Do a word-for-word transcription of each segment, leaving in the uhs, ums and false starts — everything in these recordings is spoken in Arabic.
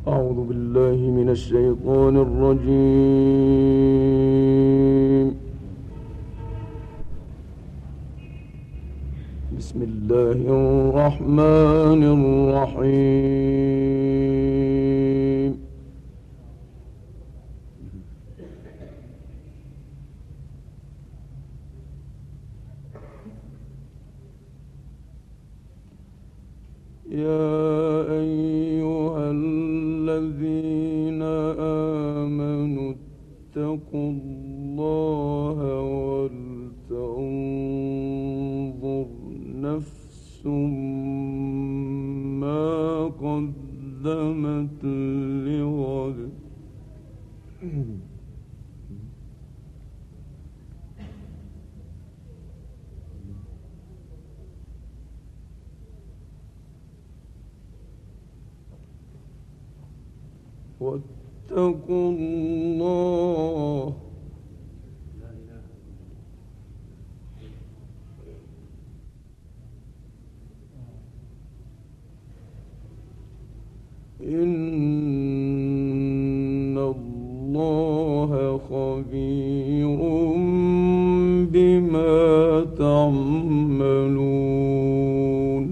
أعوذ بالله من الشيطان الرجيم. بسم الله الرحمن الرحيم. يا أيها الذين آمنوا اتقوا الله ولتنظر نفس ما قدمت لغد. واتقوا الله إن الله خبير بما تعملون.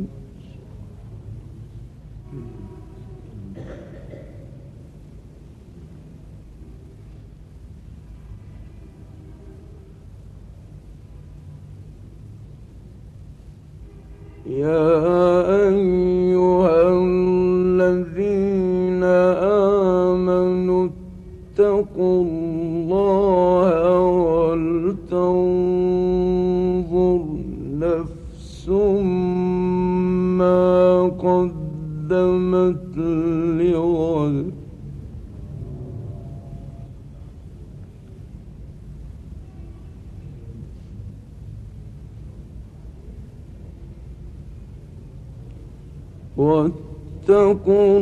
يا أيها الذين آمنوا اتقوا الله ولتنظر نفس ما قدمت لغد. واتقوا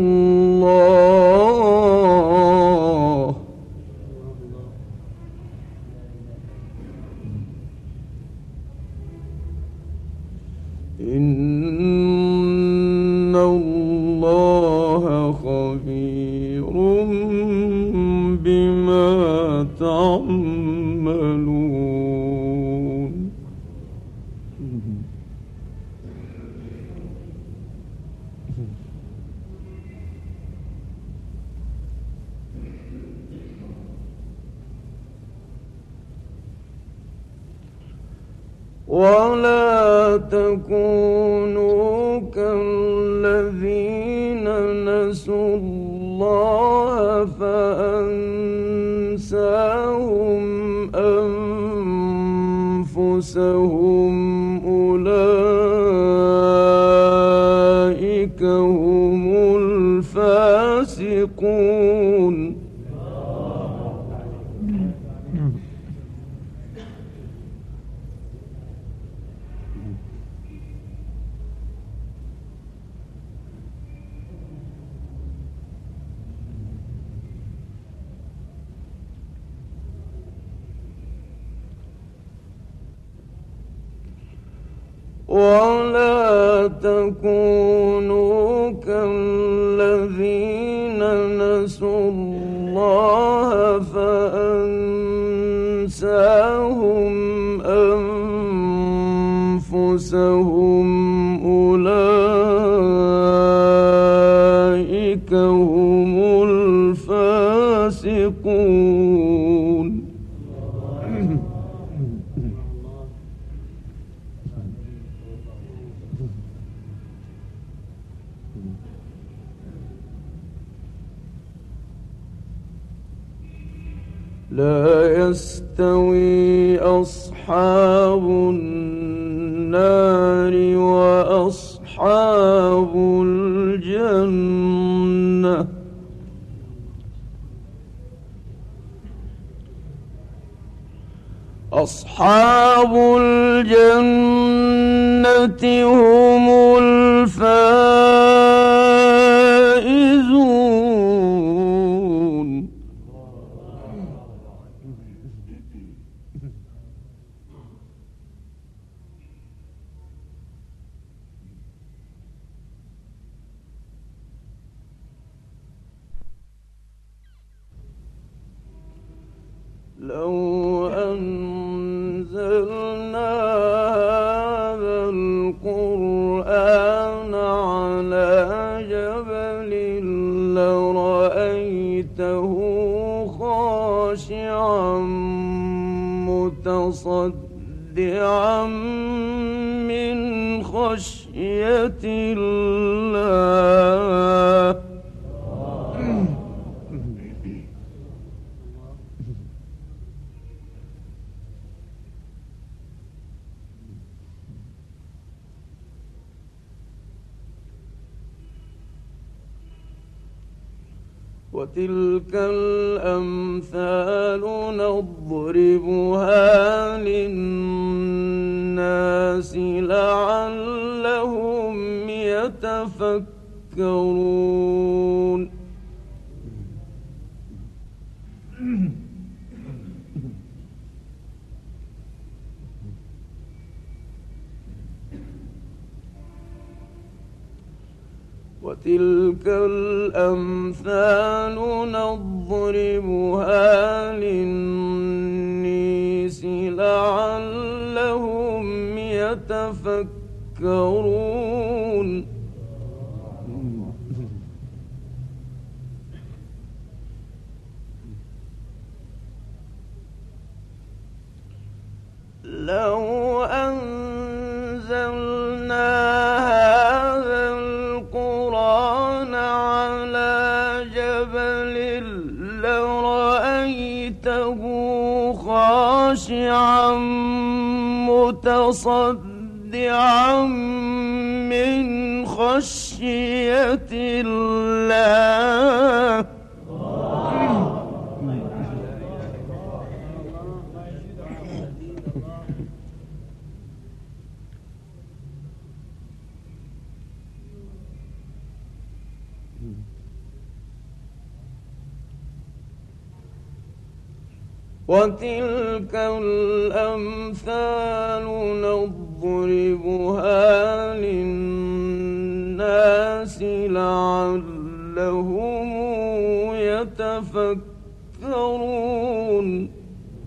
الله إن الله خبير بما تعملون. ولا تكونوا كالذين نسوا الله فأنساهم أنفسهم أولئك هم الفاسقون. ولا تكونوا كالذين نسوا الله فأنساهم أنفسهم أولئك هم الفاسقون. لا يستوي أصحاب النار وأصحاب الجنة أصحاب الجنة هم الفائزون. لو أنزلنا هذا القرآن على جبل لرأيته خاشعا متصدعا من خشية الله. وتلك الأمثال نضربها للناس لعلهم يتفكرون. وتلك الأمثال نضربها للناس لعلهم يتفكرون. لو أنزلنا هذا القرآن على جبل لرأيته خاشعا متصدعا من خشية الله. وتلك الأمثال نضربها للناس لعلهم يتفكرون.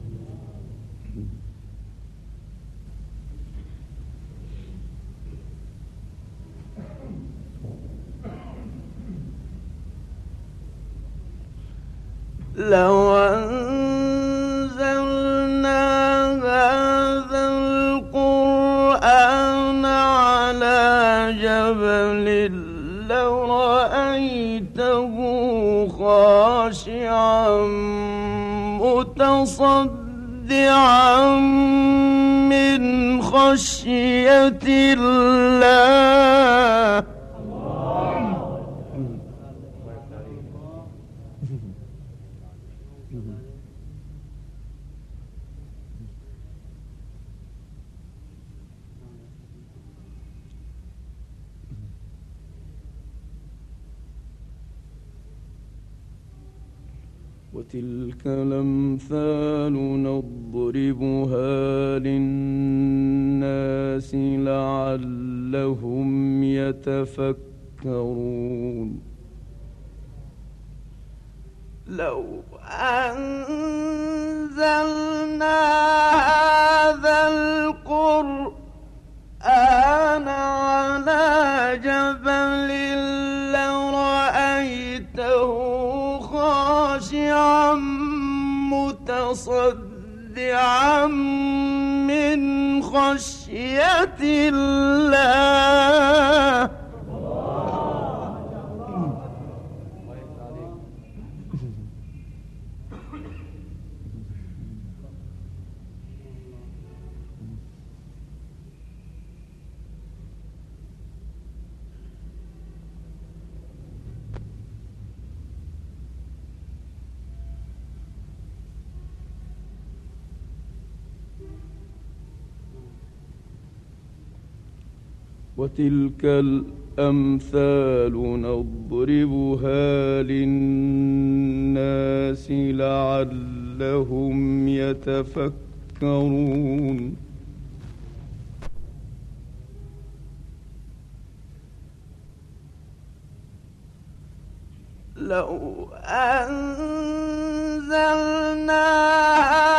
لو أنزلنا هذا القرآن على جبل لرأيته خاشعا متصدعا من خشية الله. وتلك الأمثال نضربها للناس لعلهم يتفكرون. لو أنزلنا هذا القرآن على جبل لرأيته خاشعا متصدعا من خشية الله. وتلك الأمثال نضربها للناس لعلهم يتفكرون. لو أنزلنا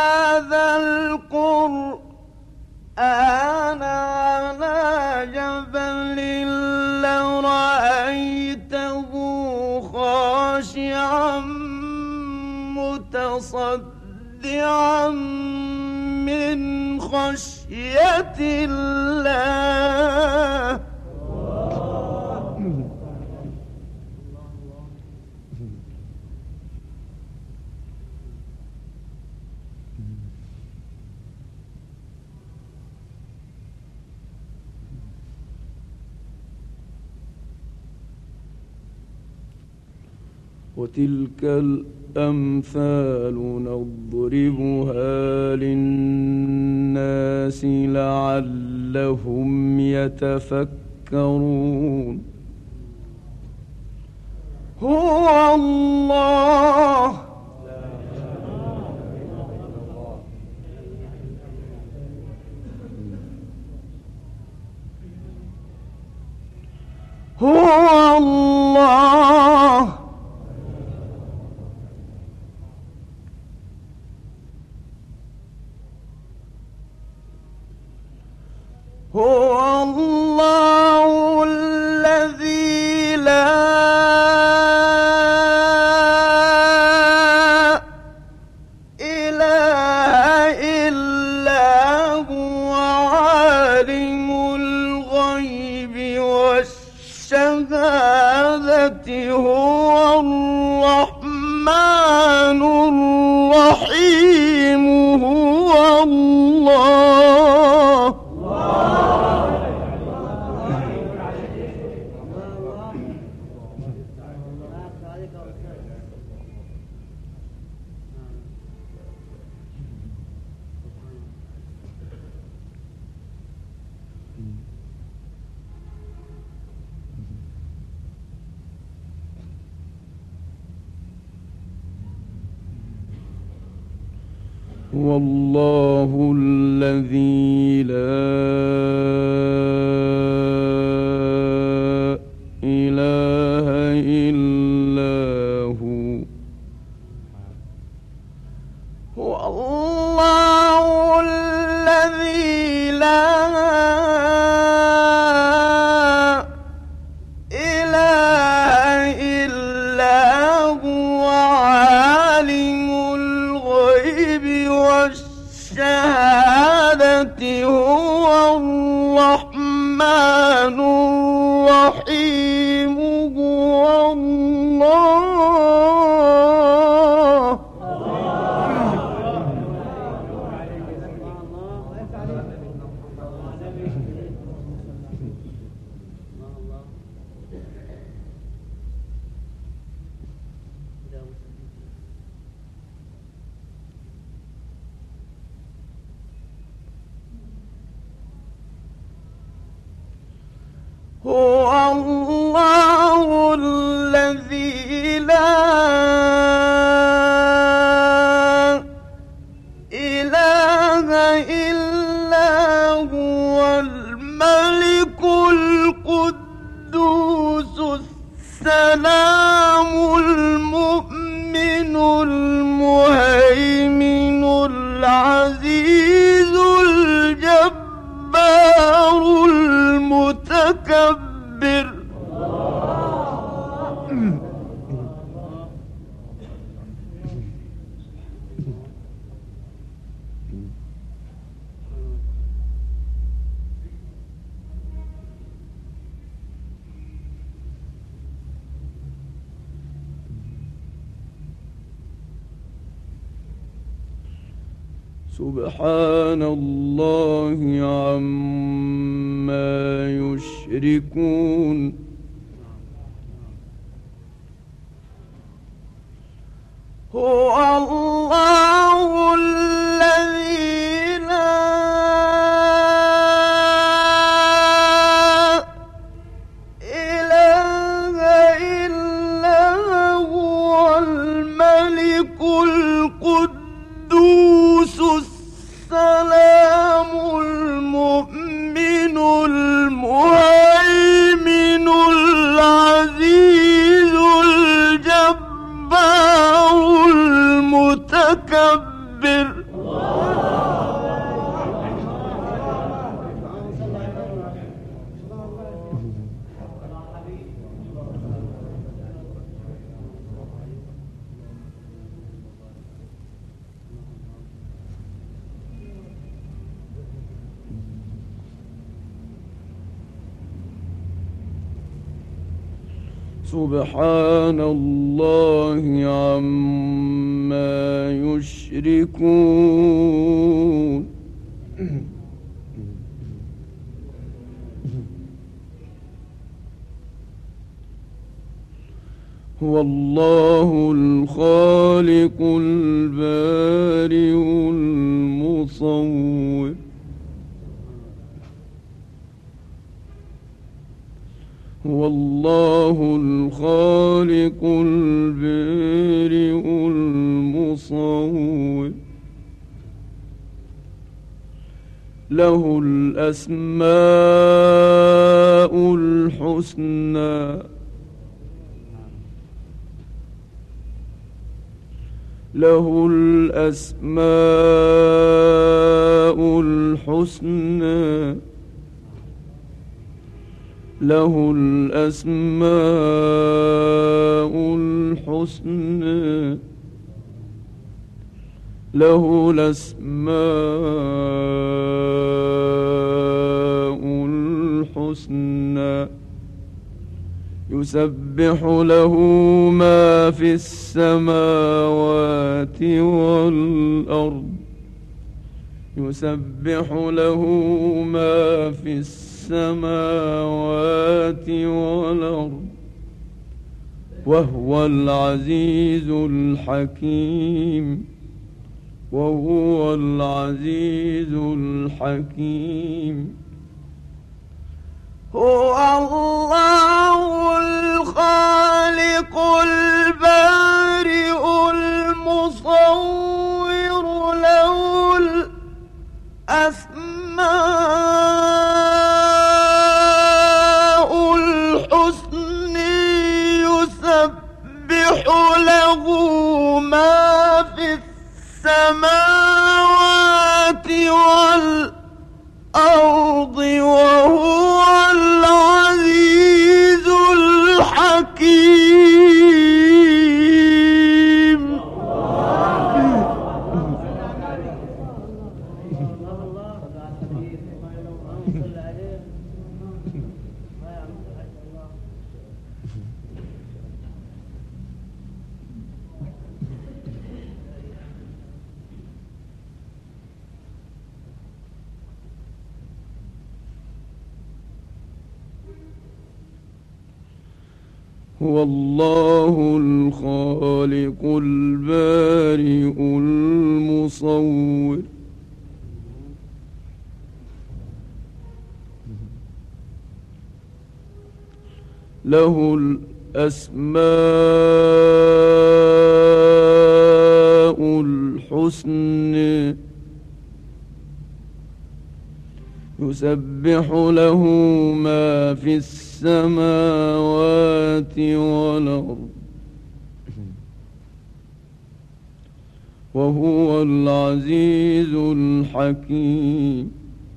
متصدعا من خشية الله. وتلك الأمثال نضربها للناس لعلهم يتفكرون. هو الله هو الله هو الله الذي لا إله إلا هو عالم الغيب والشهادة هو الرحمن الرحيم. هو الله والله الذي لا إله إلا هو. هو الله الذي لا إله إلا هو عالم الغيب والشهادة هو الرحمن الرحيم. هو الله هو الله الذي لا إله إلا هو الملك القدوس السلام المؤمن المهيمن العزيز الجبار المتكبر. سبحان الله عما يشركون. هو الله الذي لا إله إلا هو الملك القدوس السلام المؤمن المهيمن العزيز الجبار المتكبر. سبحان الله عما يشركون. هو الله الخالق البارئ المصور. هو الله الخالق البارئ المصور. له الأسماء الحسنى. له الأسماء الحسنى. له الأسماء الحسنى. له الأسماء الحسنى. يسبح له ما في السماوات والأرض. يسبح له ما في السماوات والأرض وهو العزيز الحكيم. وهو العزيز الحكيم. هو الله الخالق البارئ المصور. له الأسماء الحسنى. يسبح له ما في السماوات والأرض وهو العزيز الحكيم. هو الله الخالق البارئ المصور. له الأسماء الحسنى. يسبح له ما في السماوات والأرض وهو العزيز الحكيم.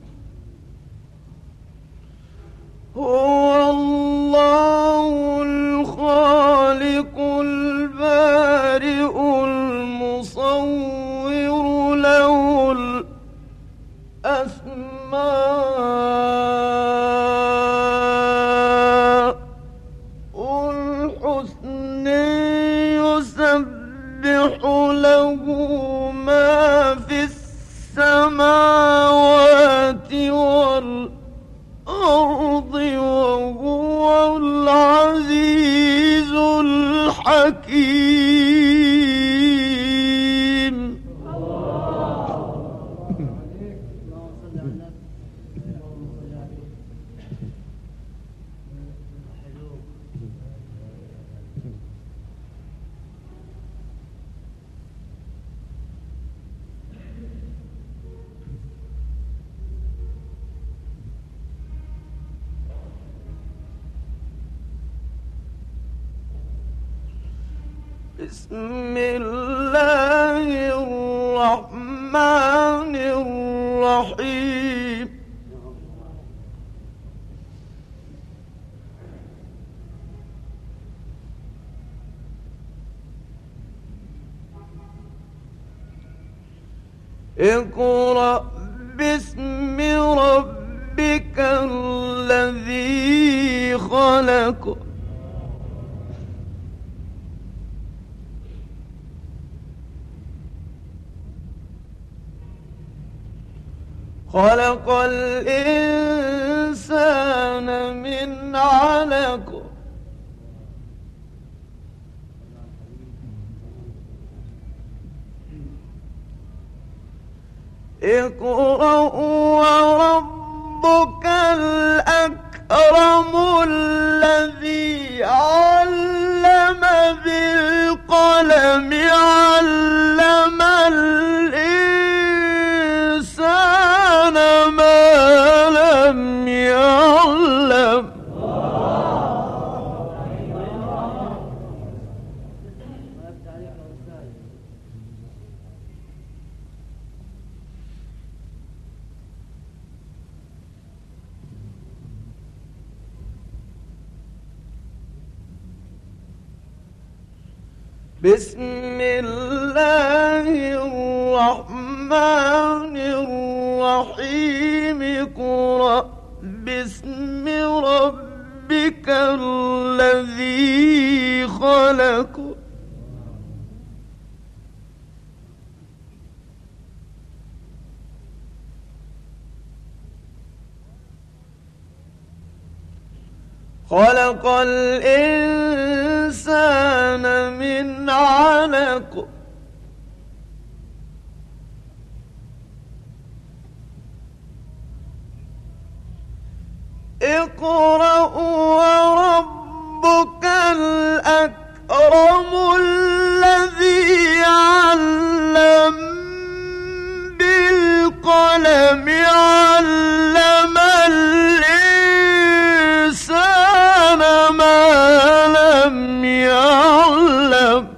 هو الله الخالق البارئ المصور. له الأسماء الحسنى. يسبح له ما في السماوات والأرض وهو العزيز الحكيم. بسم الله الرحمن الرحيم. اقرأ باسم ربك الذي خلق. خلق الإنسان من علق اقرأ وربك الأكرم الذي علم بالقلم علم الإنسان ما لم يعلم بسم الله الرحمن الرحيم اقرأ باسم ربك الذي خلق خلق الإنسان من علق اقرأ وربك الأكرم الذي علم بالقلم علم الإنسان ما لم يعلم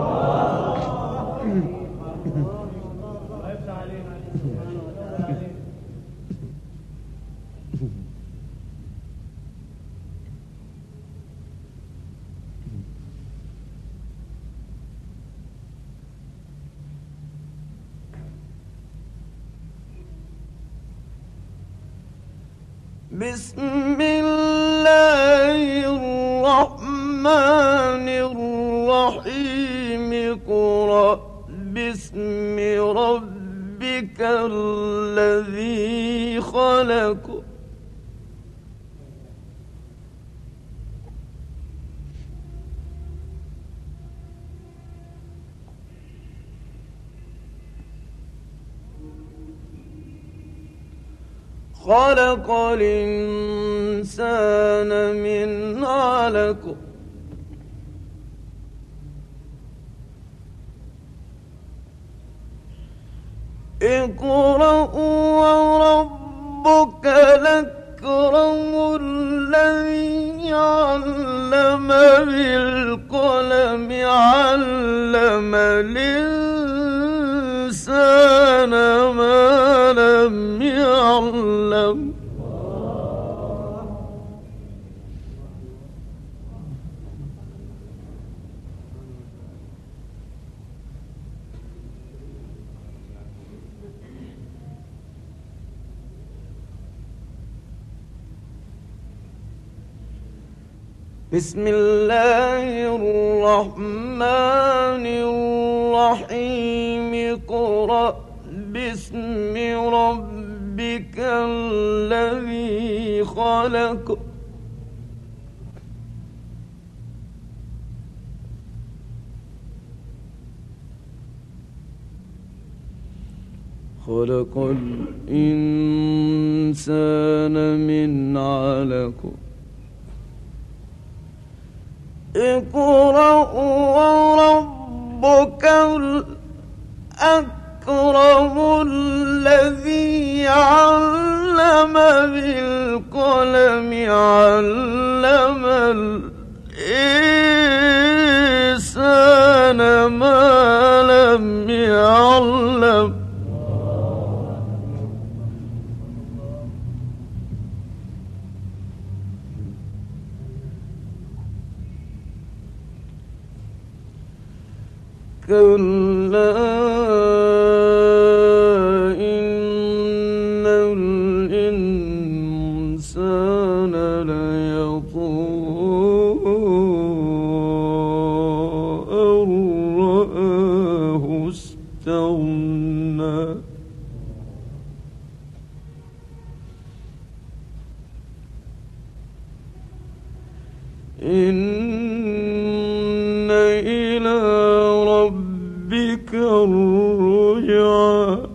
بسم الله الرحمن الرحيم اقرأ باسم ربك الذي خلق خلق الإنسان من علق اقرأ وربك الأكرم الذي علم بالقلم علم الإنسان ما لم يعلم بسم الله الرحمن الرحيم اقرأ باسم ربك الذي خلق خلق الإنسان من علق اقرأ وربك الأكرم الذي علم بالقلم علم الإنسان ما لم يعلم كلا إن الإنسان ليطغى أن رآه استغنى إن إلى ربك الرجعى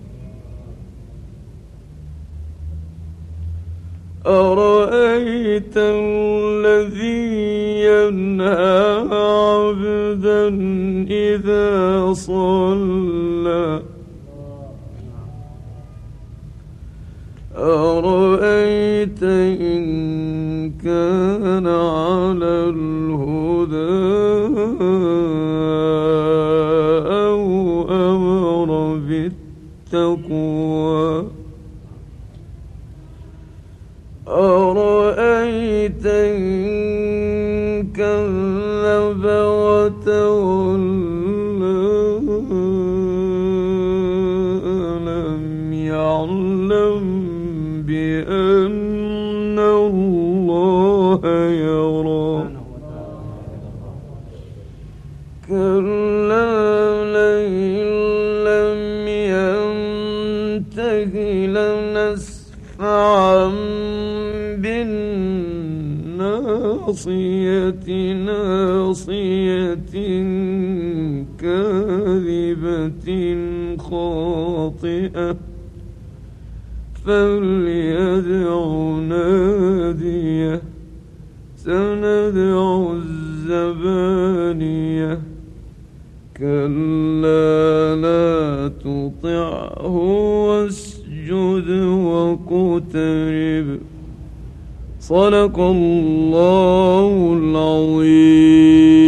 أرأيت الذي ينهى عبدا إذا صلى أرأيت إن كان على الهدى أو أمر بالتقوى أرأيت إن كذب وتولى ألم يعلم بأن الله يرى كلا لئن لم ينته لنسفعا بالناصية ناصية كاذبة خاطئة فليدع ناديه سندع الزبانية كلا لا تطعه واسجد واقترب صدق الله العظيم.